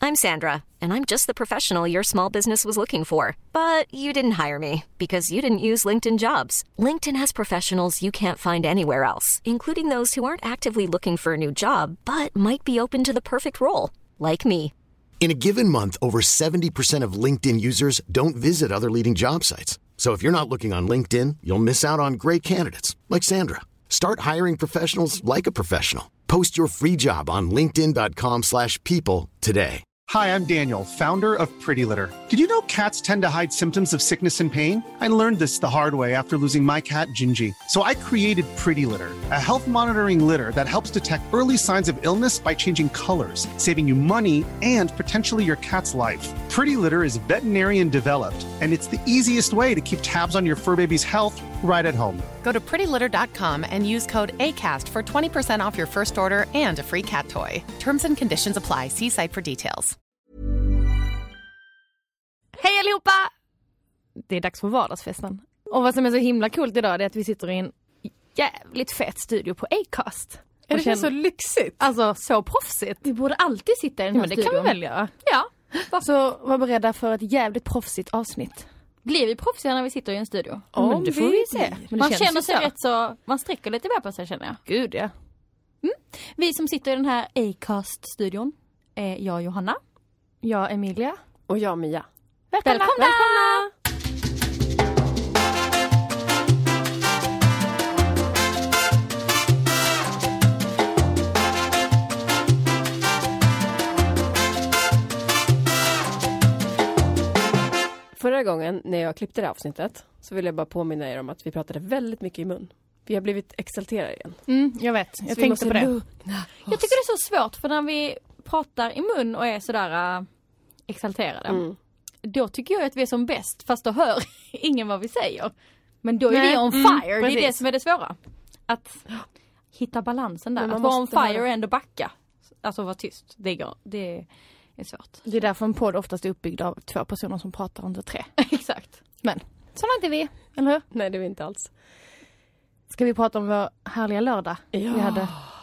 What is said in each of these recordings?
I'm Sandra, and I'm just the professional your small business was looking for. But you didn't hire me because you didn't use LinkedIn Jobs. LinkedIn has professionals you can't find anywhere else, including those who aren't actively looking for a new job, but might be open to the perfect role, like me. In a given month, over 70% of LinkedIn users don't visit other leading job sites. So if you're not looking on LinkedIn, you'll miss out on great candidates like Sandra. Start hiring professionals like a professional. Post your free job on linkedin.com/people today. Hi, I'm Daniel, founder of Pretty Litter. Did you know cats tend to hide symptoms of sickness and pain? I learned this the hard way after losing my cat, Gingy. So I created Pretty Litter, a health monitoring litter that helps detect early signs of illness by changing colors, saving you money and potentially your cat's life. Pretty Litter is veterinarian developed, and it's the easiest way to keep tabs on your fur baby's health right at home. Go to prettylitter.com and use code ACAST for 20% off your first order and a free cat toy. Terms and conditions apply. See site for details. Hej allihopa! Det är dags för vardagsfesten. Och vad som är så himla coolt idag är att vi sitter i en jävligt fet studio på Acast. Är det så lyxigt? Alltså så proffsigt. Vi borde alltid sitta i den här studion. Men det kan vi väl göra? Ja. Så var beredda för ett jävligt proffsigt avsnitt. Blir vi proffsiga när vi sitter i en studio? Men det får vi se. Man känner sig rätt så... Man sträcker lite mer på sig, känner jag. Gud, ja. Vi som sitter i den här Acast-studion är jag, Johanna. Jag, Emilia. Och jag, Mia. Välkomna! Förra gången när jag klippte det här avsnittet så vill jag bara påminna er om att vi pratade väldigt mycket i mun. Vi har blivit exalterade igen. Jag vet. Jag tänkte på det. Jag tycker det är så svårt för när vi pratar i mun och är sådär exalterade. Då tycker jag att vi är som bäst, fast då hör ingen vad vi säger. Men då är vi on fire, det är det som är det svåra. Att hitta balansen där, att vara on fire och ändå backa. Alltså vara tyst, det är svårt. Det är därför en podd oftast är uppbyggd av 2 personer som pratar under 3. Exakt. Men så var inte vi, eller hur? Nej, det är vi inte alls. Ska vi prata om vår härliga lördag? Ja. Vi hade...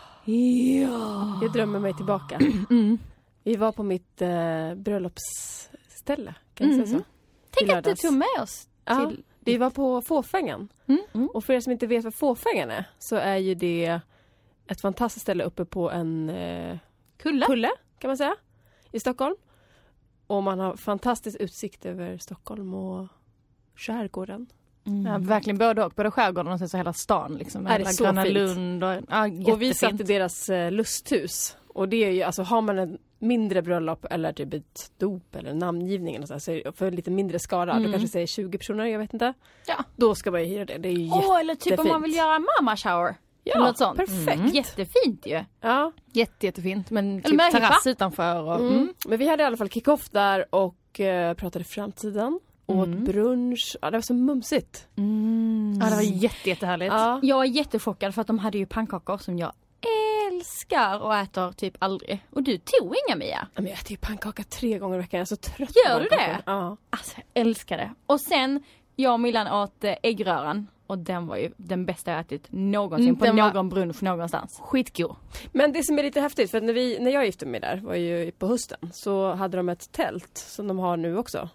Ja. Jag drömmer mig tillbaka. Vi var på mitt bröllopsställe, kan jag säga så. Tänk att du tog med oss till... Vi var på Fåfängan. Och för er som inte vet vad Fåfängan är, så är ju det ett fantastiskt ställe uppe på en kulle, kan man säga, i Stockholm. Och man har fantastisk utsikt över Stockholm och skärgården. Ja, verkligen både skärgården och så hela stan liksom. Är det så Gröna fint? Lund och vi satt i deras lusthus. Och det är ju, alltså har man en mindre bröllop eller typ ett dop eller namngivning och så för lite mindre skara, då kanske säger 20 personer, jag vet inte. Ja. Då ska man ju hyra det. Det är ju jättefint. Eller typ om man vill göra mamma shower. Ja, eller något sånt. Perfekt. Jättefint ju. Ja. Jättefint. Men typ terrass utanför. Och, Men vi hade i alla fall kick-off där och pratade framtiden. Åt brunch. Ja, det var så mumsigt. Ja, det var jättehärligt. Ja. Jag är jättechockad för att de hade ju pannkakor som jag älskar och äter typ aldrig. Och du tog inga, Mia. Men jag äter ju pannkaka 3 gånger i veckan. Jag är så trött. Gör du det? Ja. Alltså, jag älskar det. Och sen, jag och Milan åt äggröran. Och den var ju den bästa jag ätit någonsin på någon brunch någonstans. Skitgod. Men det som är lite häftigt, för att när jag gifte mig där, var ju på hösten, så hade de ett tält som de har nu också.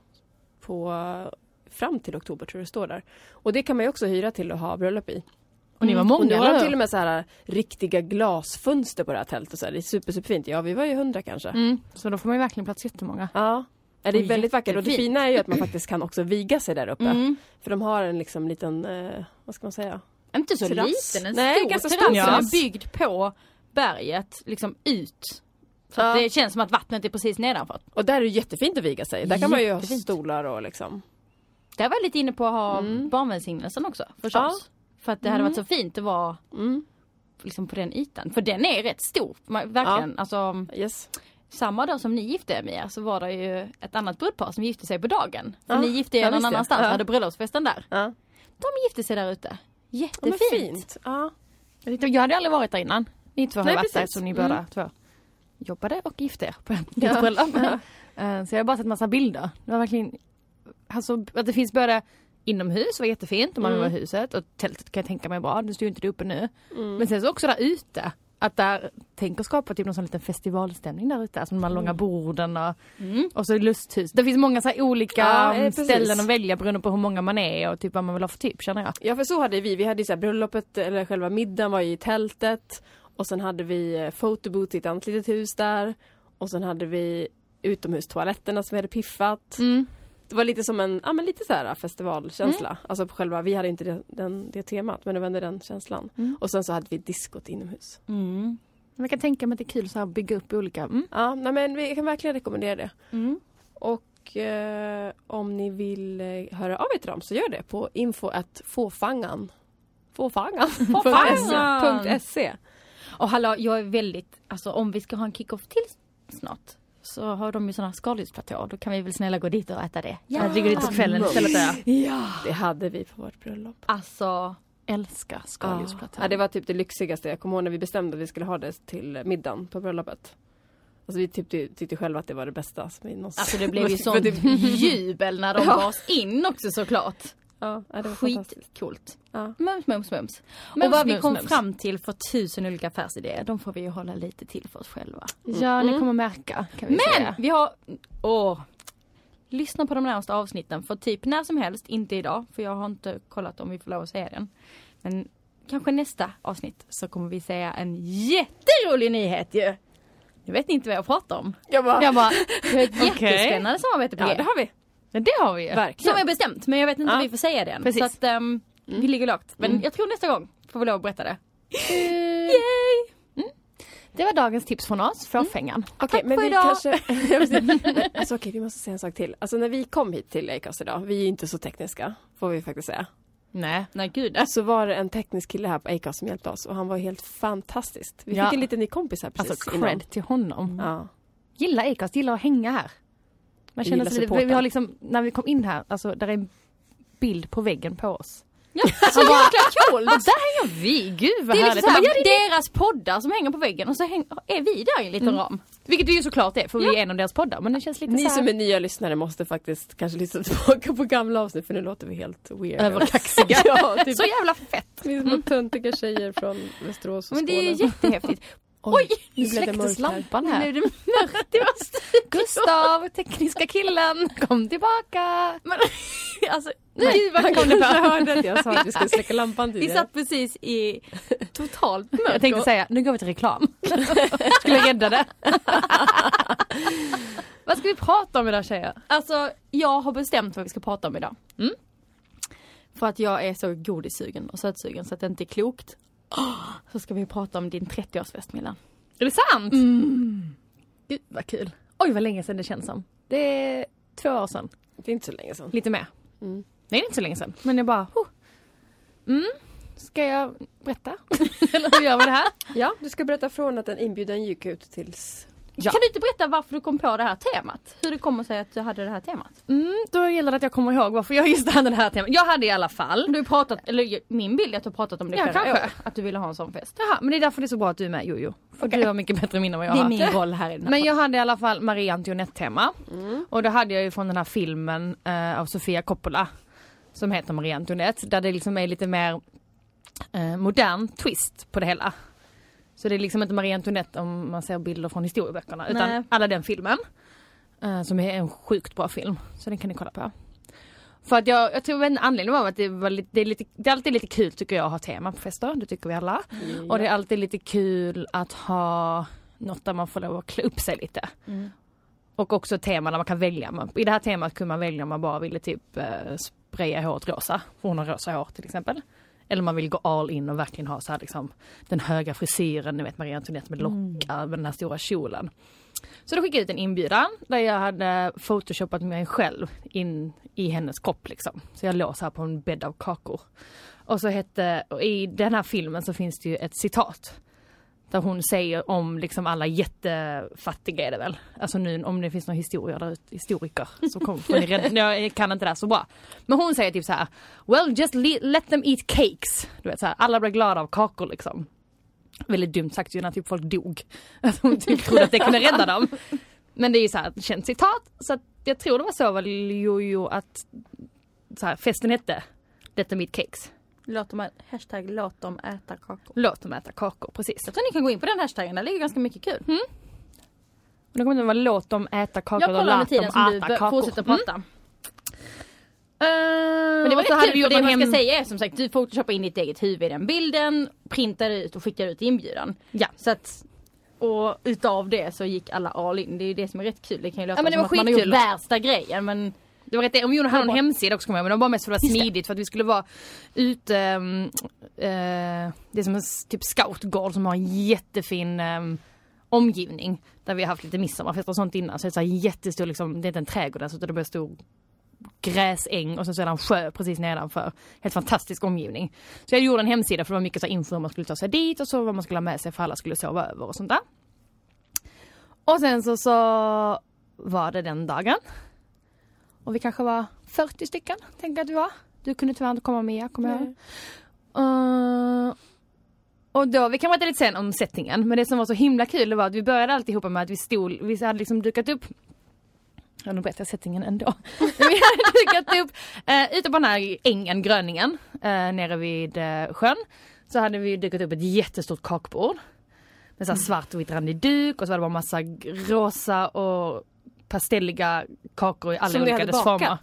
Fram till oktober tror jag det står där. Och det kan man ju också hyra till att ha bröllop i. Och ni var många. Och nu har de till och med så här riktiga glasfönster på det här tältet. Så här. Det är superfint. Ja, vi var ju 100 kanske. Så då får man ju verkligen plats jättemånga. Ja. Det är väldigt vackert. Och det fina är ju att man faktiskt kan också viga sig där uppe. För de har en liksom liten, vad ska man säga? Inte så terrass. liten, en ganska stor terrass som är byggd på berget, liksom ut. Så att det känns som att vattnet är precis nedanför. Och där är det jättefint att viga sig. Där kan man ju ha stolar och liksom. Där var jag lite inne på att ha barnvälsignelsen också, förstås. För att det hade varit så fint att vara liksom på den ytan. För den är rätt stor, verkligen. Alltså, samma dag som ni gifte er, Mia, så var det ju ett annat brudpar som gifte sig på dagen. För ni gifte er någon annanstans och hade bröllopsfesten där. Ja. De gifte sig där ute. Jättefint. Ja. Jag hade aldrig varit där innan. Ni två har varit där, så ni båda två jobbade och gifte er på ett bröllop. Så jag har bara sett massa bilder. Det var verkligen, alltså, att det finns både inomhus var jättefint om man var i huset, och tältet kan jag tänka mig bra, det står ju inte uppe nu. Men sen så också där ute. att där tänker skapa typ någon sån liten festivalstämning där ute. Alltså de här långa borden och så lusthus. Det finns många så här olika ställen att välja beroende på hur många man är och typ vad man vill ha för typ, känner jag. Ja, för så hade vi hade så här bröllopet, eller själva middagen var i tältet. Och sen hade vi fotobooth i ett annat litet hus där. Och sen hade vi utomhustoaletterna som vi hade piffat. Det var lite som en lite så här festivalkänsla. Alltså på själva, vi hade inte det temat, men det var ändå den känslan. Och sen så hade vi diskot inomhus. Man kan tänka mig att det är kul så här att bygga upp olika. Ja, men vi kan verkligen rekommendera det. Och om ni vill höra av er till dem så gör det på info@fåfangan.se. Och hallå, jag är väldigt, alltså om vi ska ha en kick-off till snart så har de ju sådana skaldjursplatåer. Då kan vi väl snälla gå dit och äta det. Ja, jag tycker dit på kvällen istället där. Ja, det hade vi på vårt bröllop. Alltså, älskar skaldjursplatåer. Ja, det var typ det lyxigaste. Jag kommer ihåg när vi bestämde att vi skulle ha det till middagen på bröllopet. Alltså vi tyckte själva att det var det bästa som vi någonsin. Alltså det blev ju sånt jubel när de bars in också såklart. Ja, det var skitcoolt. Ja. Mums. Och vad vi kom fram till för 1000 olika affärsidéer, de får vi ju hålla lite till för oss själva. Ja, ni kommer märka, kan vi säga. Vi har... lyssna på de närmaste avsnitten för typ när som helst, inte idag. För jag har inte kollat om vi får lov att säga den. Men kanske nästa avsnitt så kommer vi säga en jätterolig nyhet ju. Jag vet inte vad jag pratar om. Jag bara det är ett jättespännande samarbete på det har vi. Men det har vi ju. Verkligen. Som är bestämt, men jag vet inte om vi får säga det än. Precis. Så att vi ligger lågt. Men jag tror nästa gång får vi lov att berätta det. Yay! Det var dagens tips från oss, fåfängan. Okej, men vi idag. Kanske... alltså vi måste säga en sak till. Alltså när vi kom hit till Acast idag, vi är inte så tekniska, får vi faktiskt säga. Nej gud. Så var det en teknisk kille här på Acast som hjälpte oss och han var helt fantastisk. Vi fick en liten ny kompis här precis. Alltså cred till honom. Ja. Gillar Acast, gillar att hänga här. Man känner sig lite, vi har liksom, när vi kom in här, alltså där är en bild på väggen på oss. Ja, så jäkla coolt! Där hänger vi, gud vad härligt. Liksom deras poddar som hänger på väggen och så är vi där i en liten ram. Vilket det ju såklart är, för vi är en av deras poddar. Men det känns lite ni så här... som är nya lyssnare måste faktiskt kanske lyssna tillbaka på gamla avsnitt, för nu låter vi helt weird. Överkaxiga. Ja, typ. Så jävla fett. Vi är små töntiga tjejer från Västerås och men Skåne. det är jättehäftigt. Oj, nu släcktes lampan här. Nu är det mörkt i Gustav, tekniska killen, kom tillbaka. Men, alltså, han kom det på. Jag hörde att jag sa att vi skulle släcka lampan tidigare. Vi satt precis i totalt mörk. Jag tänkte säga, nu går vi till reklam. Skulle jag rädda det. Vad ska vi prata om idag, tjejer? Alltså, jag har bestämt vad vi ska prata om idag. För att jag är så godissugen och sötsugen så att det inte är klokt. Så ska vi prata om din 30-årsfest, Milan. Är det sant? Gud, vad kul. Oj, vad länge sedan det känns som. Det är 2 år sedan. Det är inte så länge sedan. Lite mer. Nej, det är inte så länge sedan. Men jag bara... Ska jag berätta? Eller hur gör vi det här? Ja, du ska berätta från att en inbjudan gick ut tills... Ja. Kan du inte berätta varför du kom på det här temat? Hur det kommer sig att du hade det här temat? Då gäller det att jag kommer ihåg varför jag just hade det här temat. Jag hade i alla fall. Du har pratat, eller min bild är att du har pratat om det flera år. Att du ville ha en sån fest. Jaha, men det är därför det är så bra att du är med, Jojo. För du har mycket bättre minne än vad jag har. Det är min roll här i den här. Men jag hade i alla fall Marie Antoinette-tema. Och då hade jag ju från den här filmen av Sofia Coppola. Som heter Marie Antoinette. Där det liksom är lite mer modern twist på det hela. Så det är liksom inte Marie Antoinette om man ser bilder från historieböckerna. Utan alla den filmen. Som är en sjukt bra film. Så den kan ni kolla på. För att jag tror en anledning var att det är alltid lite kul tycker jag att ha tema på fester. Det tycker vi alla. Och det är alltid lite kul att ha något där man får lov att klä upp sig lite. Och också tema där man kan välja. I det här temat kunde man välja om man bara ville typ spraya håret rosa. För hon har rosa hår till exempel. Eller man vill gå all in och verkligen ha så här liksom den höga frisyren, ni vet Marie Antoinette med lockar med den här stora kjolen. Så då skickade jag ut en inbjudan där jag hade photoshopat mig själv in i hennes kropp liksom. Så jag låg så här på en bädd av kakor. Och i den här filmen så finns det ju ett citat. Där hon säger om liksom alla jättefattiga är det väl. Alltså nu om det finns några historiker så får ni rädda. Jag kan inte det så bra. Men hon säger typ så här: well, just let them eat cakes. Du vet så här, alla blir glada av kakor liksom. Väldigt dumt sagt ju när typ folk dog. Att hon typ trodde att det kunde rädda dem. Men det är ju så här ett känt citat. Så att jag tror det var så väl Jojo att så här, festen hette Let them eat cakes. Låt dem äta kakor. Låt dem äta kakor, precis. Jag tror ni kan gå in på den hashtaggen, där ligger ganska mycket kul. Och då kommer det vara låt dem äta kakor. Jag kollar med tiden som du fortsätter prata. Men det var rätt kul, för det man ska säga är som sagt, du photoshopar in ditt eget huvud i den bilden, printar ut och skickar ut inbjudan. Ja. Så att, och utav det så gick alla all in. Det är ju det som är rätt kul. Det kan ju låta men det som var att man har gjort värsta grejen, men det var rätt, om vi gjorde en hemsida också, men det var bara mest för att det var smidigt, för att vi skulle vara ute, det är som en typ scoutgård som har en jättefin omgivning, där vi har haft lite midsommarfest och sånt innan, så det är så här jättestor, liksom, det är inte en trädgård där, så det blir stor gräsäng och så är det en sjö precis nedanför. Helt fantastisk omgivning. Så jag gjorde en hemsida, för det var mycket så info hur man skulle ta sig dit och så vad man skulle ha med sig för alla skulle sova över och sånt där. Och sen så var det den dagen. Och vi kanske var 40 stycken, tänkte jag att vi var. Du kunde tyvärr inte komma med, kommer jag. Och då, vi kan prata lite sen om settingen, men det som var så himla kul var att vi började alltihopa med att vi hade liksom dukat upp. Jag nog berättar settingen ändå. Vi hade dukat upp ute på den här ängen, gröningen, nere vid sjön. Så hade vi dukat upp ett jättestort kakbord. Med så här svart och vitt randig duk. Och så var det bara massa rosa och pastelliga kakor i alla olika former.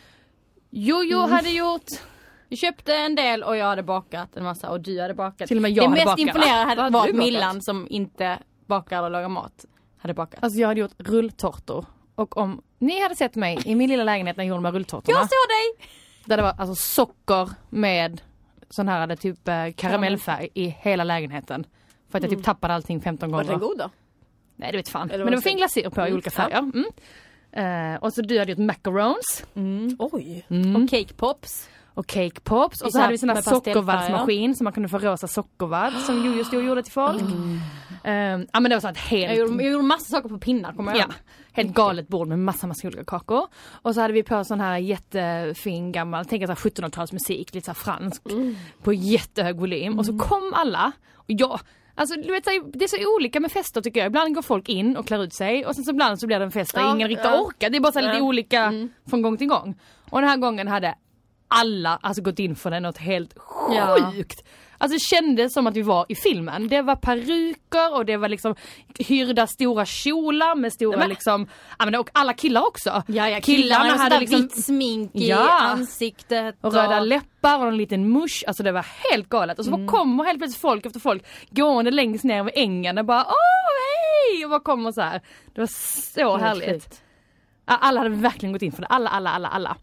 Jojo hade gjort. Vi köpte en del och jag hade bakat en massa och du hade bakat. Till och med jag hade bakat. Det mest imponerande var att Millan som inte bakar eller lagar mat hade bakat. Alltså jag hade gjort rulltårtor. Och om ni hade sett mig i min lilla lägenhet när jag gjorde de här rulltårtorna. Jag såg dig! Där det var alltså socker med sån här typ karamellfärg i hela lägenheten. För att jag typ tappade allting 15 gånger. Var den god då? Nej, det vet fan. Men det var fin glasyr på i olika färger. Och så du hade gjort macarons. Oj. Och cake pops. Och cake pops. Och så hade vi sån här sockervaddsmaskin som man kunde få rosa sockervadd som Jojo stod och gjorde till folk. Ja, men det var så att helt... Jag gjorde massa saker på pinnar, kommer jag ihåg. Helt galet bord med massa olika kakor. Och så hade vi på sån här jättefin gammal, tänk att 1700-talsmusik, lite så här fransk, på jättehög volym. Och så kom alla. Och jag, alltså du vet, det är så olika med fester tycker jag. Ibland går folk in och klär ut sig. Och sen så ibland så blir det en fest där ingen riktigt orkar. Det är bara så lite olika från gång till gång. Och den här gången hade alla alltså gått in för det något helt sjukt. Alltså det kändes som att vi var i filmen. Det var peruker och det var liksom hyrda stora kjolar med stora liksom, och alla killar också. Ja, killarna hade liksom vitt smink i ansiktet. Och röda läppar och en liten musch. Alltså det var helt galet. Och så kommer helt plötsligt folk efter folk gående längst ner över ängen och bara hej! Och bara kommer så här. Det var så härligt. Alla hade verkligen gått in för det. Alla.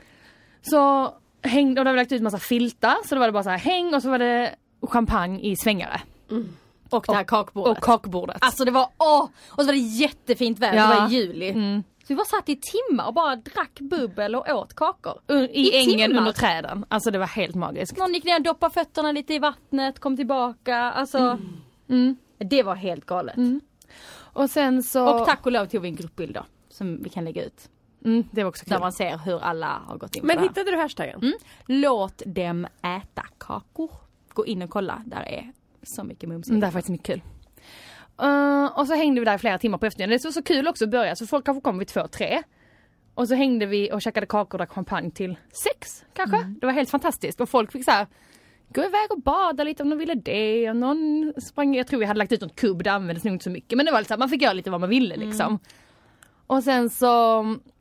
Så hängde, och då hade vi lagt ut massa filtar. Så då var det bara så här häng och så var det champagne i svängare. Och det här kakbordet. Och kakbordet. Alltså det var, och så var det jättefint väder, det var i juli. Så vi var satt i timmar och bara drack bubbel och åt kakor. I ängen timmar. Under träden. Alltså det var helt magiskt. Någon gick ner och doppade fötterna lite i vattnet, kom tillbaka. Alltså, det var helt galet. Och sen så... Och tack och lov tog vi en gruppbild då, som vi kan lägga ut. Det var också kul. Där man ser hur alla har gått in på Men det här. hittade du hashtaggen? Låt dem äta kakor. Gå in och kolla, där är så mycket mums. Det är faktiskt mycket kul. Och så hängde vi där flera timmar på eftermiddagen. Det var så kul också att börja, så folk kanske kom vid 2-3. Och så hängde vi och käkade kakor och drack champagne till 6 kanske. Det var helt fantastiskt. Och folk fick så här gå iväg och bada lite om de ville det. Och någon sprang, jag tror vi hade lagt ut något kubb, det användes nog inte så mycket. Men det var lite så här, man fick göra lite vad man ville liksom. Och sen så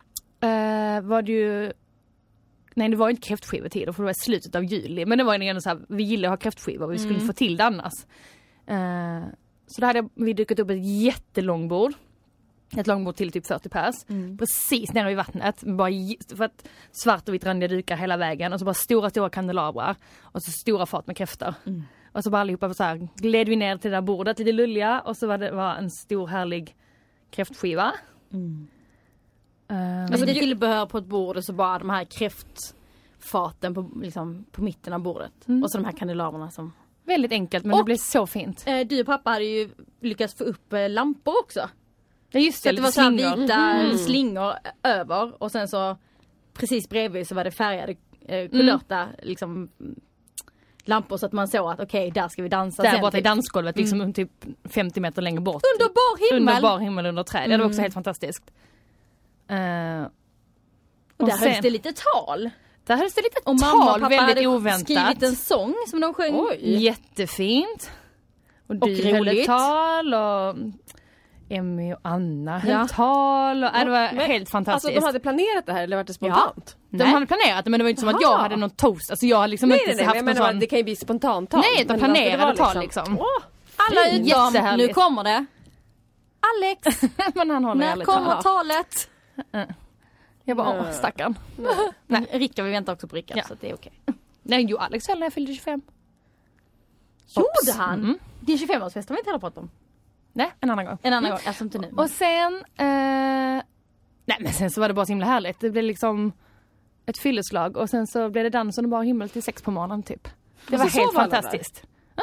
var det ju... Nej, det var ju inte kräftskivetider för det var i slutet av juli. Men det var ju så här, vi gillade att ha kräftskivor. Vi skulle inte få till det annars. Så då hade vi dukat upp ett jättelångbord. Ett långbord till typ 40 pers. Precis nere vid vattnet. Bara för att svart och vitt randiga dukar hela vägen. Och så bara stora kandelabrar. Och så stora fat med kräftor. Och så bara allihopa så här, gled vi ner till det där bordet lite lulliga. Och så var det en stor härlig kräftskiva. Alltså det tillbehör på ett bord och så bara de här kräftfaten på, liksom, på mitten av bordet. Och så de här kandelaberna som... Väldigt enkelt, men det blev så fint. Du och pappa hade ju lyckats få upp lampor också. Ja, just det. Så det var så här vita slingor över. Och sen så precis bredvid så var det färgade kulörta liksom, lampor så att man såg att okej, där ska vi dansa. Där borta i dansgolvet, liksom typ 50 meter längre bort. Under bar himmel. Under bar himmel, under träd. Det var också helt fantastiskt. Och där hölls det lite tal. Där hölls det lite Och tal, mamma och pappa väldigt hade oväntat. skrivit en sång som de sjöng. Oj. Jättefint. Och du höll ett roligt. tal och Emmy och Anna höll tal. Och, det var helt fantastiskt. Alltså de hade planerat det här eller var det spontant? De hade planerat det, men det var inte som att jag hade någon toast. Alltså jag har liksom Nej, inte haft men någon sån... det kan ju bli spontant tal. Nej, de Men planerade alltså, det var tal liksom. Alla utom, Jättehärligt. nu kommer det. Alex, Men han håller när ärligt kommer tal. talet? Jag bara, stackarn. Nej. Rickard, vi väntar också på Rickard, Ja. så det är okej. Nej, jo, Alex höll när jag fyllde 25. Gjorde han? Det är 25-årsfest har vi inte heller pratat om. Nej, en annan gång. En annan gång, alltså inte nu. Och sen... nej, men sen så var det bara så himla härligt. Det blev liksom ett fylleslag och sen så blev det dans under bara himmel till 6 på morgonen typ. Det var så helt sov alla fantastiskt.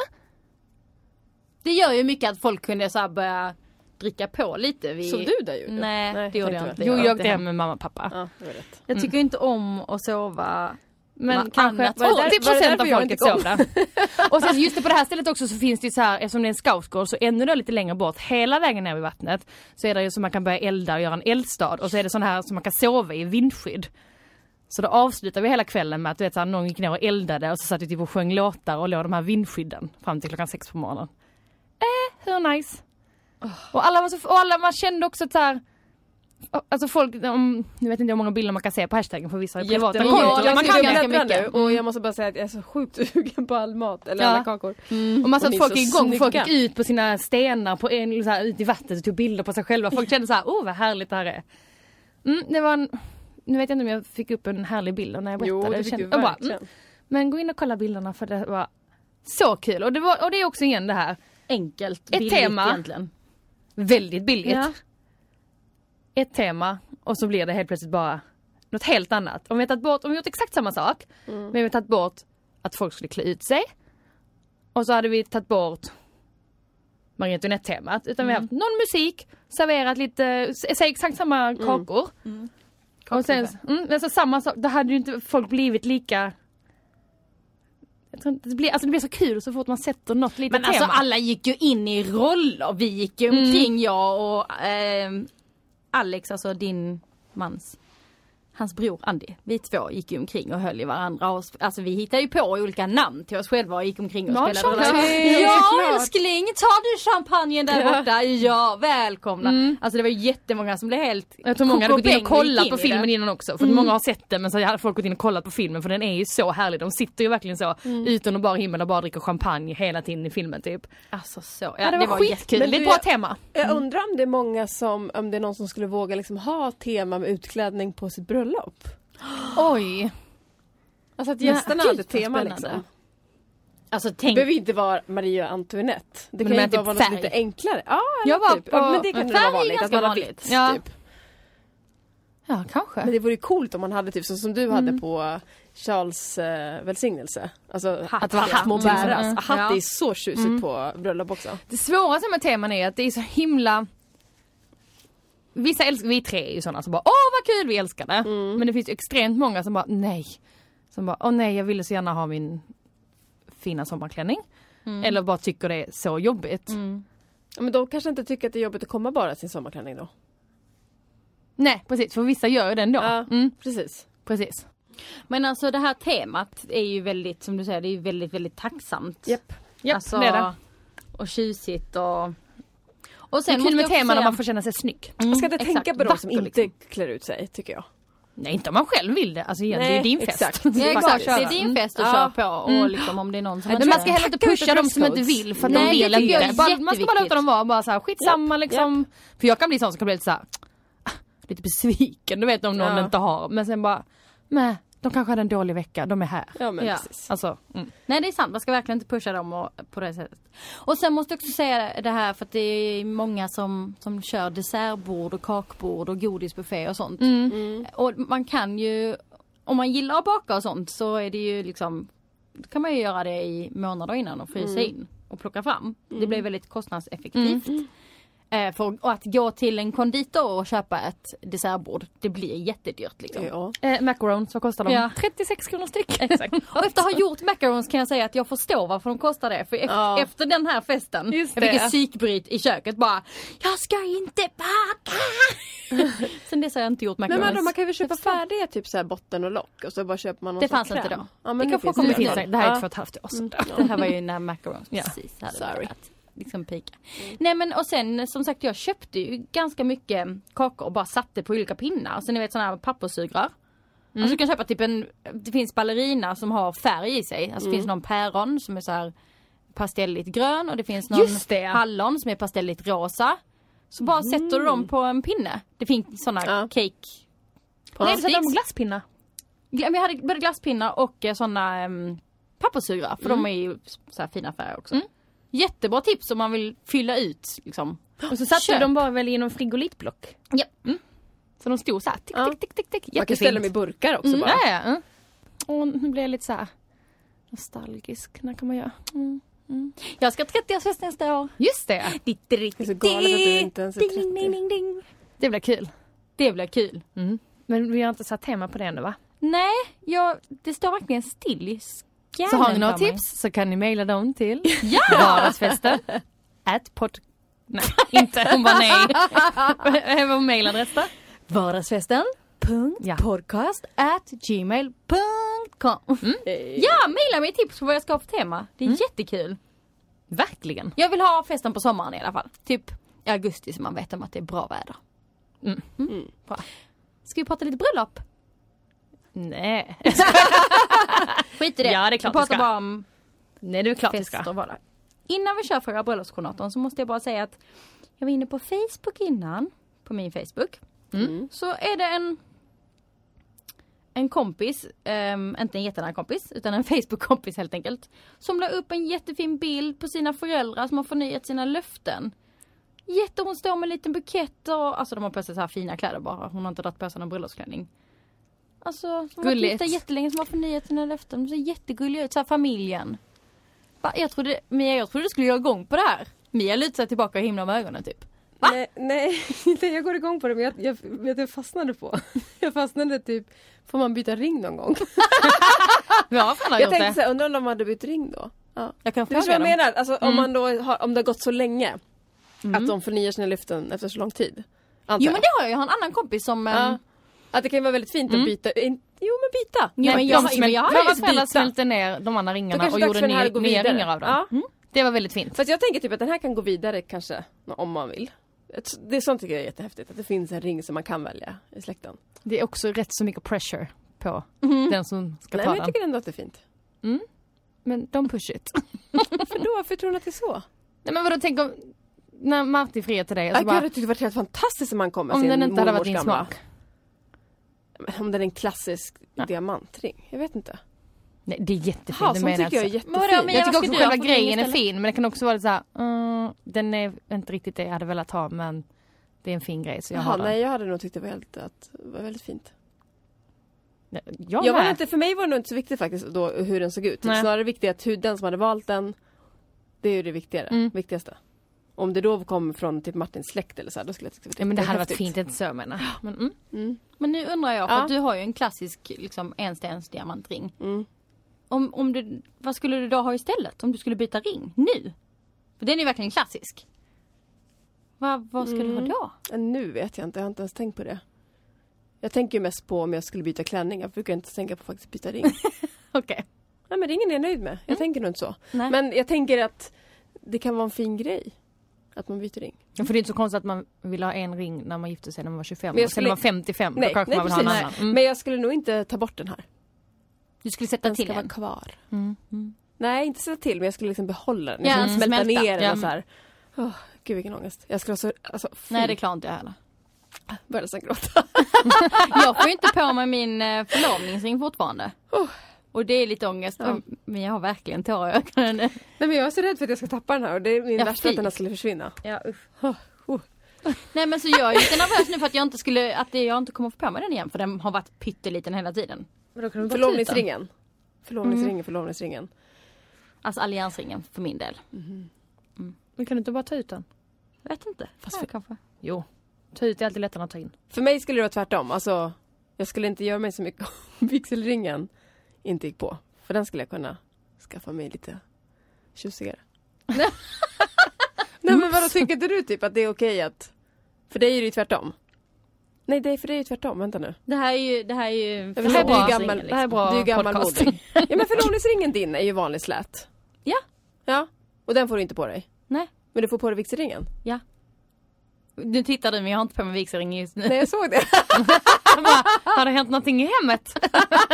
Det gör ju mycket att folk kunde så här börja dricka på lite. Sov du där ju? Nej, det gjorde jag inte. Jo, jag åkte hem med mamma och pappa. Ja, det var rätt. Jag tycker inte om att sova. Men Annat. kanske Var det 80% av jag folket inte kom? sov där. Och sen just det, på det här stället också så finns det ju så här, eftersom det är en scoutgård så ännu då lite längre bort, hela vägen ner vid vattnet, så är det ju så man kan börja elda och göra en eldstad. Och så är det sån här som man kan sova i vindskydd. Så då avslutar vi hela kvällen med att du vet, så här, någon gick ner och eldade och så satt vi typ och sjöng låtar och låg de här vindskydden fram till 6 på morgonen. Hur nice. Och alla var så, och alla, man kände också att så här, alltså folk, jag vet inte hur många bilder man kan se på hashtaggen för vissa privata Jättemånga. konton. Jag Man ska kan ganska ganska mycket. mycket. Och jag måste bara säga att jag är så sjukt sugen på all mat. Eller Ja. alla kakor. Och man sa Och ni att folk är gick så igång, folk snygga. gick ut på sina stenar på en, så här, ut i vattnet och tog bilder på sig själva. Folk kände så här, vad härligt det här är. Det var en, nu vet jag inte om jag fick upp en härlig bild när jag berättade. Jo, det Jag fick kände- du jag bara, verkligen. men gå in och kolla bilderna för det var så kul. Och det är också igen det här, Enkelt, Ett billigt tema. egentligen. väldigt billigt. Ja. Ett tema och så blir det helt plötsligt bara något helt annat. Om vi har gjort exakt samma sak, men vi har tagit bort att folk skulle klä ut sig. Och så hade vi tagit bort Marie Antoinette-temat. Utan vi har haft någon musik, serverat lite, säg exakt samma kakor. Och sen, alltså samma sak, då hade ju inte folk blivit lika... Jag tror inte, det blir så kul så fort man sätter något litet Men tema. alltså alla gick ju in i roller. Vi gick ju omkring, jag och Alex, alltså din mans, hans bror Andy. Vi två gick ju omkring och höll i varandra. Och, alltså vi hittade ju på olika namn till oss själva och gick omkring och Ja, spelade. såklart. Ja såklart. älskling, tar du champagnen där borta? Ja, välkomna. Alltså det var jättemånga som blev helt... Jag tror många hade gått in och kollat på gick in i filmen det. innan också. För många har sett den men så hade folk gått in och kollat på filmen för den är ju så härlig. De sitter ju verkligen så utan att bara himmel och bara dricker champagne hela tiden i filmen typ. Alltså så, Ja, det var skitkul. Men Det är ett du, bra tema. Jag undrar om det är många om det är någon som skulle våga liksom ha tema med utklädning på sitt bröllop. Oj. Alltså att gästerna gud, hade vad tema spännande. liksom. Alltså Det tänk, behöver inte vara Maria Antoinette. Det Men kan ju med bara typ vara något färg. lite enklare. Ja, Jag var typ. på- Ja, men det kan men ju vara färg är vanligt. Att ganska man har vanligt. vitt, Ja. typ. Ja, kanske. Men det vore ju coolt om man hade typ så som du hade på Charles välsignelse. Alltså Att det var hatt. små bäras. Hatt Ja. är så tjusigt på bröllop också. Det svåraste med teman är att det är så himla... Vissa älskar, vi tre är ju sådana som bara vad kul, vi älskar det. Men det finns ju extremt många som bara nej. Som bara nej, jag ville så gärna ha min fina sommarklänning. Eller bara tycker det är så jobbigt. Ja, men de kanske inte tycker att det är jobbigt att komma bara i sin sommarklänning då. Nej, precis. För vissa gör ju det ändå. Ja, precis. Precis. men alltså det här temat är ju väldigt, som du säger, det är ju väldigt, väldigt tacksamt. Japp. Alltså, det är det. och tjusigt och Det sen är kul måste med jag också teman när säga- man får känna sig snygg. Man ska inte exakt. tänka på de som Vacker, inte liksom. klär ut sig, tycker jag. Nej, inte om man själv vill det. Alltså igen, det är ju Nej, din fest. exakt. Ja, exakt. Faktiskt. Det är din fest att köra på och liksom om det är någon som Men man ska heller inte Tacka pusha för dem som inte dresscodes. vill för att Nej, de det vill tycker jag är inte. Man ska bara jätteviktigt. låta dem vara bara så här, skitsamma liksom. För jag kan bli sån som kan bli lite så här, lite besviken, du vet om någon inte har. Men sen bara, nej, de kanske hade en dålig vecka, de är här. Ja, men Ja. precis. Alltså, Nej, det är sant. Man ska verkligen inte pusha dem på det sättet. Och sen måste jag också säga det här för att det är många som kör dessertbord och kakbord och godisbuffé och sånt. Och man kan ju, om man gillar att baka och sånt så är det ju liksom, då kan man ju göra det i månader innan och frysa in och plocka fram. Det blir väldigt kostnadseffektivt. För att gå till en konditor och köpa ett dessertbord, det blir jättedyrt liksom. Ja. Macarons, vad kostar de? Ja. 36 kronor styck. Exakt. Och efter att ha gjort macarons kan jag säga att jag förstår varför de kostar det. För efter den här festen, Just jag fick det. ett psykbryt i köket bara, jag ska inte baka! Sen dess har jag inte gjort Nej, macarons. men man kan ju köpa färdiga typ så här botten och lock och så bara köper man någon Det sån fanns kräm. inte då. Ja, men Det det kan finns få komma det. till Finns det. Det här är 2,5 år sedan. Det här var ju när macarons precis hade börjat liksom pika. Nej men och sen som sagt jag köpte ju ganska mycket kakor och bara satte på olika pinnar. Så ni vet sådana här papperssugrör. Alltså du kan köpa typ det finns ballerina som har färg i sig. Alltså det finns någon päron som är så här pastelligt grön och det finns någon hallon som är pastelligt rosa. Så bara sätter du dem på en pinne. Det finns sådana cake. Nej, så de glasspinnar. Vi hade både glasspinnar och sådana papperssugrör. För de är ju så här fina färger också. Jättebra tips om man vill fylla ut liksom. Och så satte de bara väl i någon frigolitblock. Ja. Så de stod så här, tick, tick, tick, tick, tick. Man kan ställa dem i burkar också bara. Ja. Och nu blir jag lite så här nostalgisk. När kan man göra? Jag ska 30-årsfest nästa år. Just det. Det är så galet att du inte ens är 30. Det blir kul. Det blir kul. Men vi har inte satt tema på det ännu, va? Nej, det står verkligen still i skallen. Så har ni några för mig. tips så kan ni mejla dem till vardagsfesten Nej, inte. Hon bara nej. Vad var mejladress då? Vardagsfesten.podcast@gmail.com. Ja, mejla mig tips på vad jag ska ha för tema. Det är jättekul. Verkligen. Jag vill ha festen på sommaren i alla fall. Typ i augusti så man vet om att det är bra väder. Bra. Ska vi prata lite bröllop? Nej. Skit i det. Ja, det är klart vi vi ska. pratar bara om Nej, det är klart vi fester ska. och vardag. Innan vi kör Fråga bröllopskoordinatorn så måste jag bara säga att jag var inne på Facebook innan. På min Facebook. Så är det en kompis, inte en jättenära kompis utan en Facebook-kompis helt enkelt. Som la upp en jättefin bild på sina föräldrar som har förnyat sina löften. Hon står med en liten bukett och alltså de har på sig så här fina kläder bara. Hon har inte dragit på sig någon bröllopsklänning. Alltså som har varit gifta jättelänge som har förnyat sina löften. De ser jättegulliga ut, så här familjen. Jag trodde du skulle göra igång på det här. Mia lutar sig tillbaka och himlar med ögonen typ. Va? Nej, jag går igång på det men jag fastnade på. Jag fastnade typ, får man byta ring någon gång? Ja, fan har Jag gjort tänkte det. så här, undrar om de hade bytt ring då? Ja. Jag kan Det är så jag fråga dem. menar, alltså, om man då om det har gått så länge att de förnyar sina löften efter så lång tid. Jo men det har jag en annan kompis som... Att det kan vara väldigt fint att byta. Jo men byta. Jo, men jag Våra föräldrar smälte ner de andra ringarna och gjorde nya ringar av dem. Ja. Det var väldigt fint. Fast jag tänker typ att den här kan gå vidare kanske om man vill. Det är sånt tycker jag är jättehäftigt. Att det finns en ring som man kan välja i släkten. Det är också rätt så mycket pressure på den som ska Nej ta men jag den. tycker ändå att det är fint. Men de push it. Varför tror du att det är så? Nej men vadå, tänk om när Martin friar till dig och så Jag bara, tyckte det var helt fantastiskt om man kom med om sin den inte hade varit mormors din gamla. smak. Men om det är en klassisk diamantring. Jag vet inte. Nej, det är jättefint. Ja, det sånt menar tycker jag är alltså. jättefint. Vadå, men Jag tycker vad också ska själva du ha för ring grejen är istället? fin, men det kan också vara lite så här, den är inte riktigt det jag hade velat ha, men det är en fin grej så jag har den. Nej, jag hade nog tyckt det var väldigt fint. Jag Var med. inte, för mig var det nog inte så viktigt faktiskt då hur den såg ut. Nej. Snarare viktigt att hur den som hade valt den, det är ju det viktigaste. Om det då kom från typ Martins släkt eller så här, då skulle jag tycka Ja, men det hade varit häftigt. fint, inte så jag menar. Men, Men nu undrar jag, för att du har ju en klassisk liksom, enstens diamantring. Vad skulle du då ha istället om du skulle byta ring nu? För den är verkligen klassisk. Vad skulle du ha då? Nu vet jag inte, jag har inte ens tänkt på det. Jag tänker ju mest på om jag skulle byta klänning. Jag brukar inte tänka på att faktiskt byta ring. Okej. Nej, men ringen är jag nöjd med. Jag tänker nog inte så. Nej. Men jag tänker att det kan vara en fin grej. Att man byter ring. Ja, för det är inte så konstigt att man vill ha en ring när man gifter sig när man var 25. Men jag Och sen när man var 55, Nej, då kanske man vill ha en precis. annan. Men jag skulle nog inte ta bort den här. Du skulle sätta Den till ska vara en. kvar. Nej, inte sätta till, men jag skulle liksom behålla den. Ja, Jag skulle smälta smälta. ner den Ja. och så här. Gud vilken ångest. Jag skulle ha så, alltså, Nej, det klarar inte jag heller. började sen gråta. Jag får ju inte på mig min förlovningsring fortfarande. Och det är lite ångest. Men jag har verkligen tårar i ögonen. Nej, men jag är så rädd för att jag ska tappa den här. Och det är min värsta att den här skulle försvinna. Ja, Nej, men så jag är lite nervös nu för att jag inte kommer få på mig den igen. För den har varit pytteliten hela tiden. Förlovningsringen. Förlovningsringen. Alltså alliansringen för min del. Men kan du inte bara ta ut den? Jag vet inte. Fast kanske. Jo. Ta ut är alltid lättare att ta in. För mig skulle det vara tvärtom. Alltså, jag skulle inte göra mig så mycket om vigselringen inte gick på. För den skulle jag kunna skaffa mig lite tjusigare. Nej, men vadå, tycker inte du typ att det är okej att... För dig är det ju tvärtom. Nej, för dig är det tvärtom. Vänta nu. Det här är ju det här är bra. Det är ju gammal mode. Ja, men förlovningsringen din är ju vanlig slät. Ja. Ja, och den får du inte på dig. Nej. Men du får på dig vigselringen. Ja. Nu tittar du, men jag har inte på mig vigselring just nu. Nej, jag såg det. Har det hänt någonting i hemmet?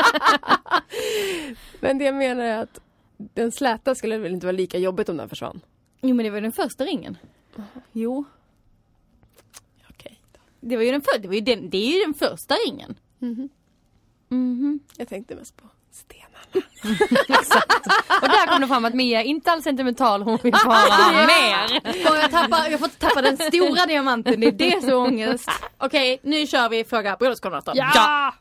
Men det jag menar är att den släta skulle väl inte vara lika jobbigt om den försvann. Jo, men det var den första ringen. Jo. Okej. Det var ju det är ju den första ringen. Jag tänkte mest på stenarna. Exakt. Och där kom det fram att Mia inte alls sentimental, hon vill bara mer. Och jag får tappa den stora diamanten, det är det så ångest. Okej, nu kör vi fråga bröllopskoordinatorn. Ja!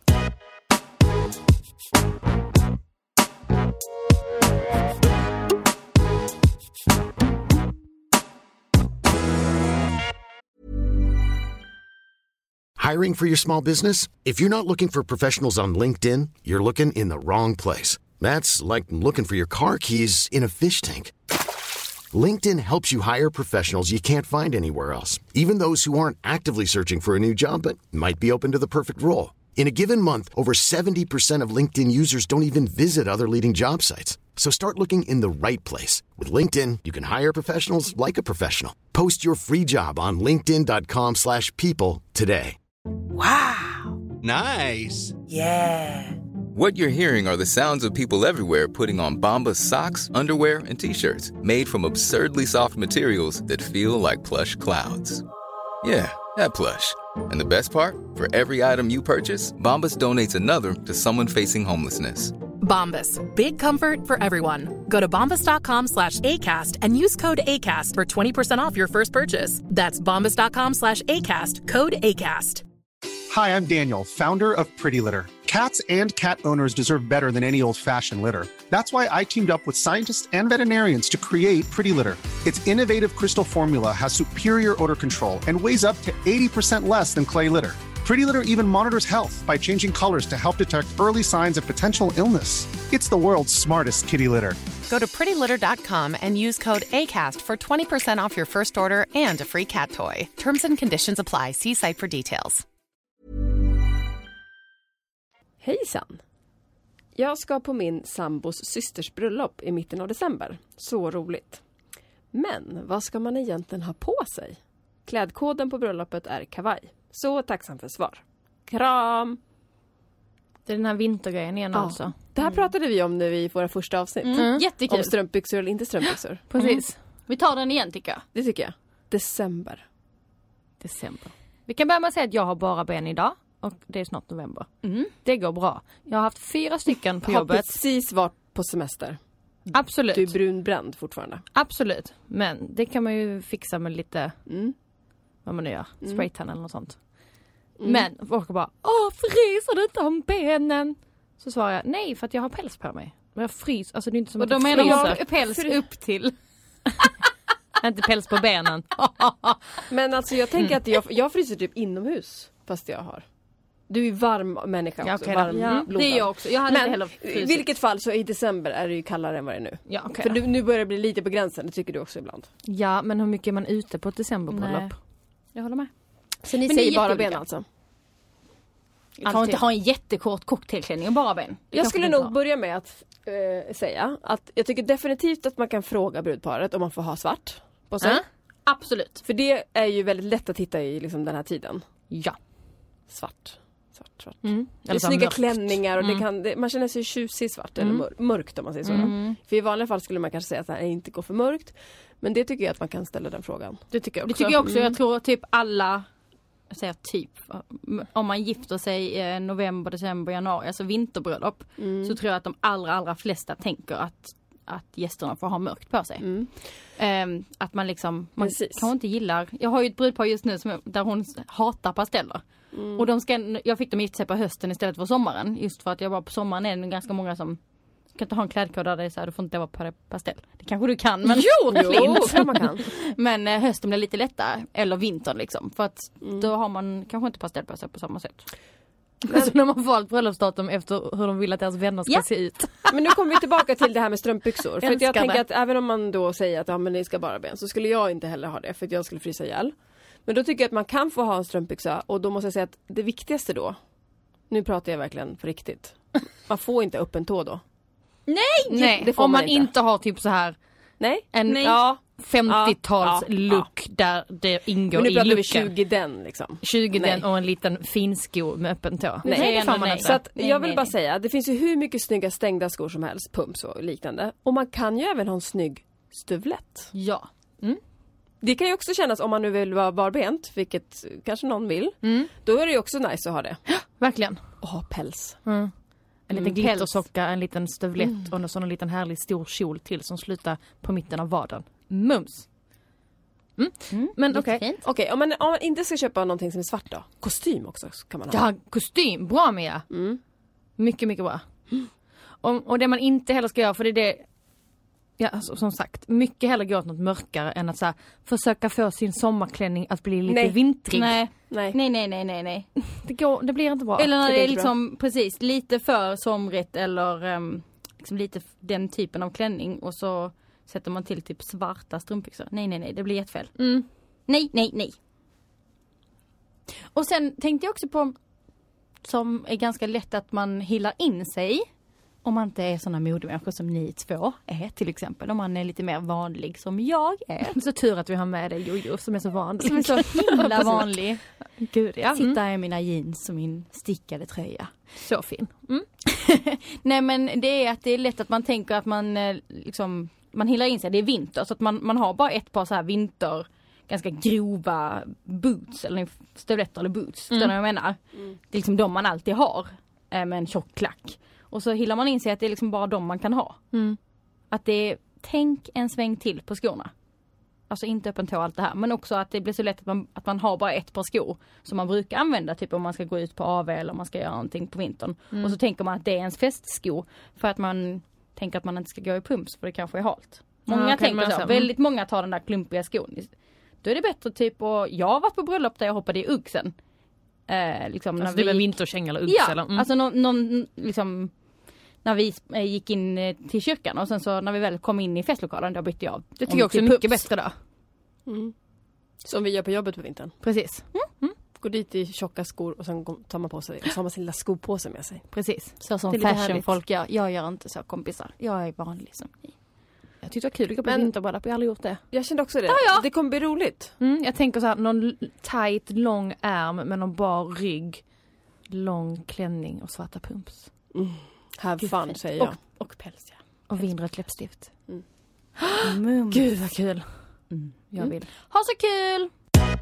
Hiring for your small business? If you're not looking for professionals on LinkedIn, you're looking in the wrong place. That's like looking for your car keys in a fish tank. LinkedIn helps you hire professionals you can't find anywhere else, even those who aren't actively searching for a new job but might be open to the perfect role. In a given month, over 70% of LinkedIn users don't even visit other leading job sites. So start looking in the right place. With LinkedIn, you can hire professionals like a professional. Post your free job on linkedin.com/people today. Wow. Nice. Yeah. What you're hearing are the sounds of people everywhere putting on Bombas socks, underwear, and T-shirts made from absurdly soft materials that feel like plush clouds. Yeah, that plush. And the best part? For every item you purchase, Bombas donates another to someone facing homelessness. Bombas. Big comfort for everyone. Go to bombas.com/ACAST and use code ACAST for 20% off your first purchase. That's bombas.com/ACAST. Code ACAST. Hi, I'm Daniel, founder of Pretty Litter. Cats and cat owners deserve better than any old-fashioned litter. That's why I teamed up with scientists and veterinarians to create Pretty Litter. Its innovative crystal formula has superior odor control and weighs up to 80% less than clay litter. Pretty Litter even monitors health by changing colors to help detect early signs of potential illness. It's the world's smartest kitty litter. Go to prettylitter.com and use code ACAST for 20% off your first order and a free cat toy. Terms and conditions apply. See site for details. Hejsan! Jag ska på min sambos systers bröllop i mitten av december. Så roligt. Men vad ska man egentligen ha på sig? Klädkoden på bröllopet är kavaj. Så tacksam för svar. Kram! Det är den här vintergrejen igen alltså. Det här pratade vi om nu i våra första avsnitt. Jättekul. Om strumpbyxor eller inte strumpbyxor. Precis. Vi tar den igen tycker jag. Det tycker jag. December. Vi kan börja med att säga att jag har bara ben idag. Och det är snart november. Det går bra. Jag har haft 4 stycken på jobbet. Har precis varit på semester. Absolut. Du är brunbränd fortfarande. Absolut. Men det kan man ju fixa med lite... Vad man nu gör. Spraytan eller något sånt. Men folk bara... fryser du inte om benen? Så svarar jag, nej för att jag har päls på mig. Men jag frys, alltså det är inte som och att då menar jag päls upp till... inte päls på benen. Men alltså jag tänker att jag fryser typ inomhus. Fast jag har. Du är varm människa också. Okay, varm det är jag också. Jag hade inte heller frysit. I vilket fall så i december är det ju kallare än vad det är nu. Ja, okay, för nu börjar det bli lite på gränsen. Det tycker du också ibland. Ja, men hur mycket är man ute på ett decemberbröllop? Jag håller med. Så ni säger bara ben alltså? Jag kan inte ha en jättekort cocktailklänning och bara ben. Jag skulle nog börja med att säga att jag tycker definitivt att man kan fråga brudparet om man får ha svart på sig. Absolut. För det är ju väldigt lätt att hitta i liksom, den här tiden. Ja. Svart. Det är snygga klänningar och man känner sig tjusig i svart eller mörkt om man säger så. För i vanliga fall skulle man kanske säga att det inte går för mörkt. Men det tycker jag att man kan ställa den frågan. Det tycker jag också. Jag tror typ alla, jag säger typ, om man gifter sig i november, december, januari, alltså vinterbröllop, så tror jag att de allra flesta tänker att gästerna får ha mörkt på sig. Att man liksom, man kanske inte gillar. Jag har ju ett brudpar just nu där hon hatar pasteller. Och jag fick dem gifta sig på hösten istället för sommaren. Just för att jag var på sommaren är det ganska många som kan inte ha en klädkod där det är så här, du får inte vara pastell. Det kanske du kan, men Jo, man kan. Men hösten blir lite lättare, eller vintern liksom, för att då har man kanske inte pastell på sig på samma sätt. Så när man valt bröllopsdatum efter hur de vill att deras vänner ska se ut. Men nu kommer vi tillbaka till det här med strumpbyxor. För att jag tänker det. att även om man då säger att men ni ska bara ben, så skulle jag inte heller ha det, för att jag skulle frysa ihjäl. Men då tycker jag att man kan få ha en strumpbyxa, och då måste jag säga att det viktigaste då, nu pratar jag verkligen på riktigt, man får inte upp en tå då. Nej, det får om man inte. inte har typ så här Nej. en 50-tals look där det ingår men i nu pratar vi looken. 20 den liksom. 20 den och en liten finsko med öppen tå. Nej, det får man inte. Så att jag vill bara säga, det finns ju hur mycket snygga stängda skor som helst, pumps och liknande. Och man kan ju även ha en snygg stövlett. Ja. Det kan ju också kännas, om man nu vill vara barbent, vilket kanske någon vill, då är det ju också nice att ha det. Verkligen. Och ha päls. En liten glittersocka, en liten stövlett och en sån liten härlig stor kjol till som slutar på mitten av vaden. Mums. Men okej. Okej, om man inte ska köpa någonting som är svart då. Kostym också kan man ha. Ja, kostym. Bra Mia. Mycket, mycket bra. Och det man inte heller ska göra, för det är det, ja, alltså, som sagt, mycket hellre gå åt något mörkare än att så här, försöka få sin sommarklänning att bli lite vintrig. Nej. Det blir inte bra. Eller när det är liksom, precis, lite för somrigt eller liksom lite den typen av klänning och så sätter man till typ svarta strumpbyxor. Nej, det blir jättefel. Nej. Och sen tänkte jag också på, som är ganska lätt att man hillar in sig. Om man inte är såna modemänniskor som ni två är till exempel. Om man är lite mer vanlig som jag är. Så tur att vi har med dig Jojo som är så vanlig. Som är så himla vanlig. Gud, ja. Sitta i mina jeans och min stickade tröja. Så fin. Nej, men det är att det är lätt att man tänker att man liksom, man hillar in sig. Det är vinter så att man har bara ett par så här vinter ganska grova boots eller stövletter eller boots. Förstår ni vad jag menar? Det är liksom de man alltid har med en tjock klack. Och så hillar man in sig att det är liksom bara de man kan ha. Att det är, tänk en sväng till på skorna. Alltså inte öppen tå allt det här. Men också att det blir så lätt att man har bara ett par skor som man brukar använda. Typ om man ska gå ut på AV eller om man ska göra någonting på vintern. Och så tänker man att det är ens festsko. För att man tänker att man inte ska gå i pumps för det kanske är halt. Många tänker så. Väldigt många tar den där klumpiga skon. Då är det bättre typ, och jag har varit på bröllop där jag hoppade i uggsen. Liksom, alltså det var vinterkäng eller uggs? Ja, eller? alltså någon liksom, när vi gick in till kyrkan och sen så när vi väl kom in i festlokalen, då bytte jag av. Det tycker jag också är mycket bättre då. Som vi gör på jobbet på vintern. Precis. Går dit i tjocka skor och sen tar man på sig, och så har man sin lilla skopåse med sig. Precis. Så som lite fashionfolk gör. Jag gör inte så, kompisar. Jag är vanlig som ni. Jag tyckte det var kul att gå på vinterbröllop. Jag har aldrig gjort det. Jag kände också det. Ja. Det kommer bli roligt. Jag tänker så här, någon tight, lång ärm med någon bar rygg. Lång klänning och svarta pumps. Have fun, säger jag. Och päls, ja. Och vinrött läppstift. Gud vad kul. Jag vill. Ha så kul!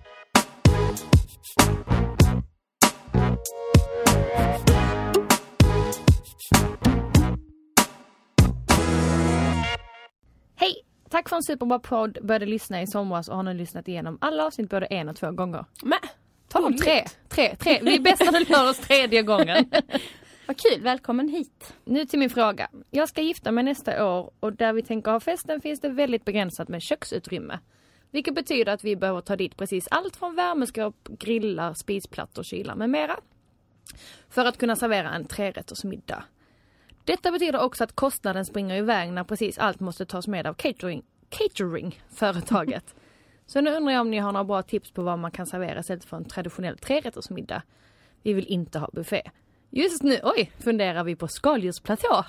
Hej! Tack för en superbra podd. Började lyssna i somras och har nu lyssnat igenom alla avsnitt både 1 och 2 gånger. Men, Tre. Vi är bäst när det lär oss 3:e gången. Vad kul, välkommen hit. Nu till min fråga. Jag ska gifta mig nästa år och där vi tänker ha festen finns det väldigt begränsat med köksutrymme. Vilket betyder att vi behöver ta dit precis allt från värmeskåp, grillar, spisplattor, kylar med mera. För att kunna servera en 3-rättersmiddag. Detta betyder också att kostnaden springer iväg när precis allt måste tas med av catering-företaget. Så nu undrar jag om ni har några bra tips på vad man kan servera istället för en traditionell 3-rättersmiddag. Vi vill inte ha buffé. Just nu, funderar vi på skaldjursplatå.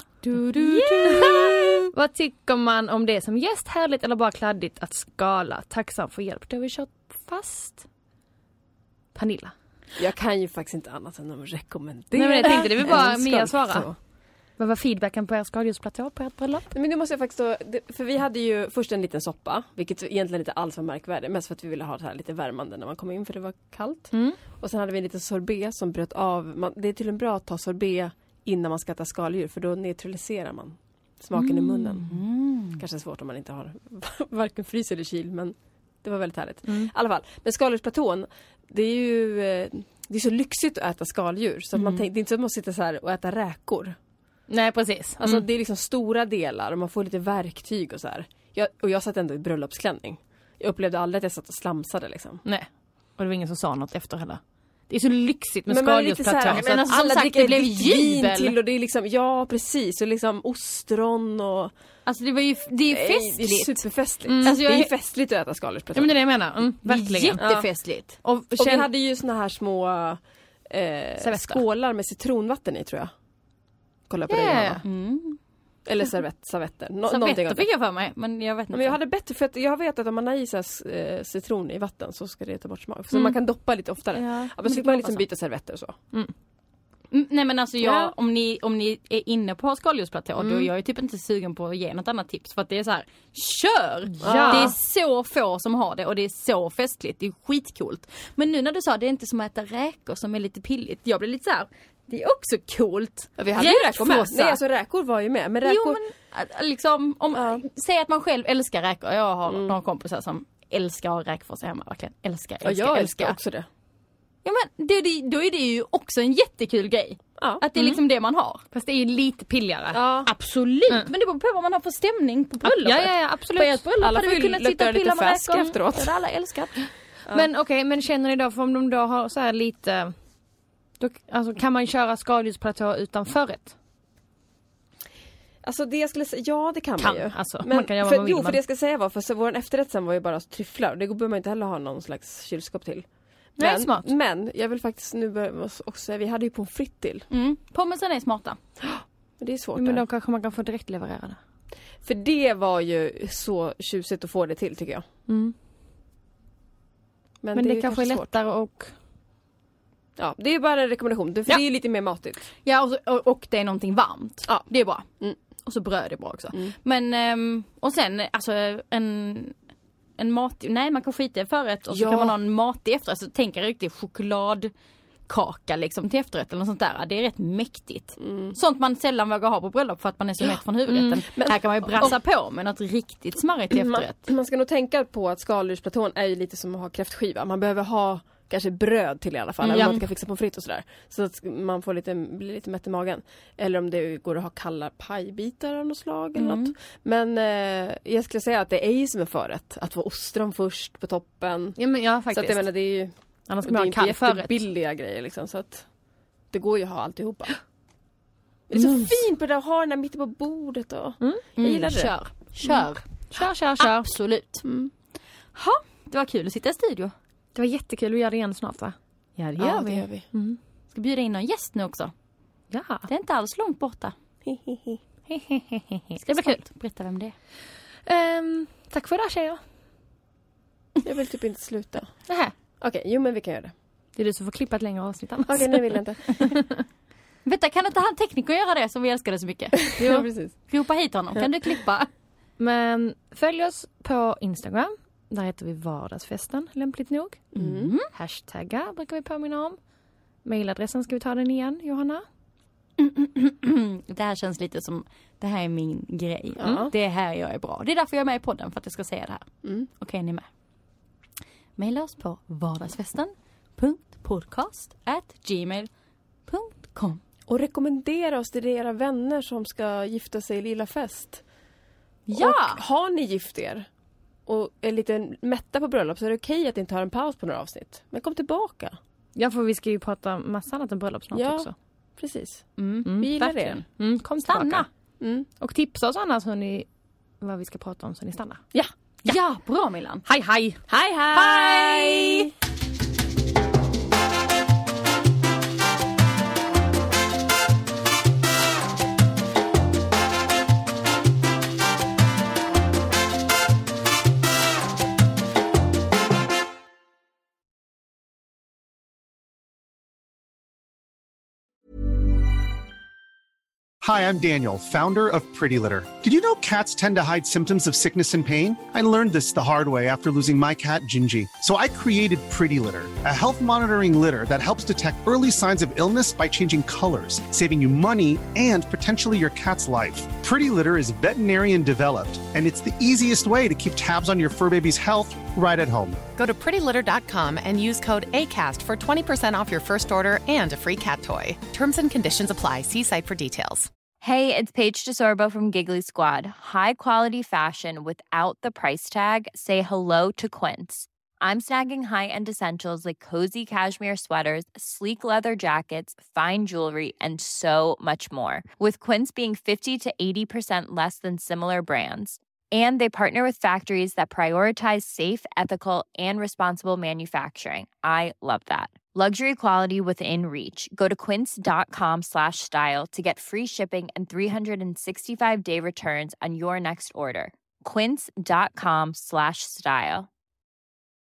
Vad tycker man om det som gäst? Härligt eller bara kladdigt att skala? Tacksam för hjälp. Då har vi kört fast. Pernilla. Jag kan ju faktiskt inte annat än att rekommendera. Nej, men jag tänkte det vill bara Mia svara. Så. Vad var feedbacken på er skaldjursplatå på ert bröllop? Men nu måste jag faktiskt för vi hade ju först en liten soppa, vilket egentligen inte alls var märkvärdigt, mest för att vi ville ha det här lite värmande när man kom in för det var kallt. Och sen hade vi en liten sorbet som bröt av. Det är tydligen bra att ta sorbet innan man ska äta skaldjur, för då neutraliserar man smaken i munnen. Kanske svårt om man inte har varken frys eller kyl, men det var väldigt härligt. I alla fall, men skaldjursplatån, det är ju det är så lyxigt att äta skaldjur så att det är inte så att man sitter så här och äta räkor. Nej, precis. Alltså det är liksom stora delar och man får lite verktyg och så här. Jag satt ändå i bröllopsklänning. Jag upplevde aldrig att jag satt och slamsade liksom. Nej, och det var ingen som sa något efter heller. Det är så lyxigt med men skaldjursplatå. Men alltså, alla dricker, det blev jubel till och det är liksom, ja precis, och liksom ostron och... Alltså det är ju festligt. Det är superfestligt. Alltså, det är festligt att äta skaldjursplatå. Ja, men det är det jag menar. Verkligen. Jättefestligt. Och vi hade ju såna här små skålar med citronvatten i, tror jag. Kolla på det, Johanna. Eller servetter. Servetter fick jag för mig, men jag vet inte. Men jag hade bättre, för att jag vet att om man har i citron i vatten så ska det ta bort smak. Så man kan doppa lite oftare. Ja, men så fick man liksom byta servetter och så. Nej, men alltså om ni är inne på skaldjursplatå, då är jag ju typ inte sugen på att ge något annat tips. För att det är så här, kör! Ja. Det är så få som har det och det är så festligt. Det är skitcoolt. Men nu när du sa det är inte som att äta räkor som är lite pilligt. Jag blir lite så här, det är också coolt. Ja, vi hade ju räkor med. Nej, alltså räkor var ju med. Men räkor... Jo, men liksom, säg att man själv älskar räkor. Jag har några kompisar som älskar att ha räkor för sig hemma. Verkligen. Jag älskar också det. Ja, men då är det ju också en jättekul grej. Ja. Att det är liksom det man har. Fast det är ju lite pilligare. Ja. Absolut. Men det beror på vad man har för stämning på bröllopet. Ja, absolut. På ert bröllop alla hade vi kunnat sitta och pilla med räkor efteråt. Det hade alla älskat. Men okej, men känner ni då, för om de då har så här lite... Då, alltså, kan man köra skaldjursplatå utan förrätt? Alltså det jag skulle säga, ja det kan man ju. Alltså, men man kan göra vad man vill, för det jag ska säga var, för så vår efterrätt sen var ju bara tryfflar. Det behöver man inte heller ha någon slags kylskåp till. Nej, smart. Men jag vill faktiskt nu också, vi hade ju pommes frites till. Pommesen är smarta. Men det är svårt. Men då kanske man kan få direkt levererade. För det var ju så tjusigt att få det till, tycker jag. Men det kanske är lättare och... Ja, det är bara en rekommendation. För det är ju lite mer matigt. Ja, och det är någonting varmt. Ja. Det är bra. Och så bröd är bra också. Men, och sen, alltså en matig... Nej, man kan skita i förrätt och så kan man ha en matig efterrätt. Så tänker jag riktigt chokladkaka liksom till efterrätt eller något sånt där. Det är rätt mäktigt. Sånt man sällan vågar ha på bröllop för att man är så mätt från huvudrätten. Men här kan man ju brassa på med något riktigt smarrigt till efterrätt. Man ska nog tänka på att skaldjursplatån är ju lite som att ha kräftskiva. Man behöver ha kanske bröd till i alla fall. Eller man kan fixa på fritt och sådär. Så att man får blir lite mätt i magen. Eller om det går att ha kalla pajbitar av något slag eller något. Men jag skulle säga att det är ju som en förrätt. Att få ostron först på toppen. Ja, faktiskt. Så att jag menar, det är ju... Annars ska man ha kall förrätt. Billiga grejer liksom. Så att det går ju att ha alltihopa. Det är så fint på det att ha den där mitt på bordet. Och jag gillar det. Kör. Absolut. Det var kul att sitta i studio. Det var jättekul, vi gör det igen snart, va? Ja, det gör vi. Ska bjuda in någon gäst nu också. Ja. Det är inte alls långt borta. Det blir kul. Berätta vem det är. Tack för det, tjejer. Jag vill typ inte sluta. Nähä. Okej, jo men vi kan göra det. Det är du som får klippa ett längre avsnitt. Okej, nu vill jag inte. Vänta, kan inte han tekniker göra det som vi älskade så mycket? Ja, precis. Ropa hit honom, kan du klippa? Men följ oss på Instagram. Där heter vi vardagsfesten, lämpligt nog. Hashtaggar brukar vi påminna om. Mailadressen, ska vi ta den igen, Johanna? Det här känns lite som, det här är min grej. Det är här jag är bra. Det är därför jag är med i podden, för att jag ska säga det här. Okej, ni är med. Maila oss på vardagsfesten.podcast@gmail.com. Och rekommendera oss till era vänner som ska gifta sig i lilla fest. Ja! Och har ni gift er och är lite mätta på bröllop, så är det okej att inte ha en paus på några avsnitt. Men kom tillbaka. Ja, för vi ska ju prata massa annat än bröllop snart också. Precis. Vi gillar det. Kom stanna. Och tipsa oss annars vad vi ska prata om så ni stannar. Ja, bra Milan. Hej. Hej! Hi, I'm Daniel, founder of Pretty Litter. Did you know cats tend to hide symptoms of sickness and pain? I learned this the hard way after losing my cat, Gingy. So I created Pretty Litter, a health monitoring litter that helps detect early signs of illness by changing colors, saving you money and potentially your cat's life. Pretty Litter is veterinarian developed, and it's the easiest way to keep tabs on your fur baby's health right at home. Go to prettylitter.com and use code ACAST for 20% off your first order and a free cat toy. Terms and conditions apply. See site for details. Hey, it's Paige DeSorbo from Giggly Squad. High quality fashion without the price tag. Say hello to Quince. I'm snagging high-end essentials like cozy cashmere sweaters, sleek leather jackets, fine jewelry, and so much more. With Quince being 50 to 80% less than similar brands. And they partner with factories that prioritize safe, ethical, and responsible manufacturing. I love that. Luxury quality within reach. Go to quince.com/style to get free shipping and 365-day returns on your next order. Quince.com/style.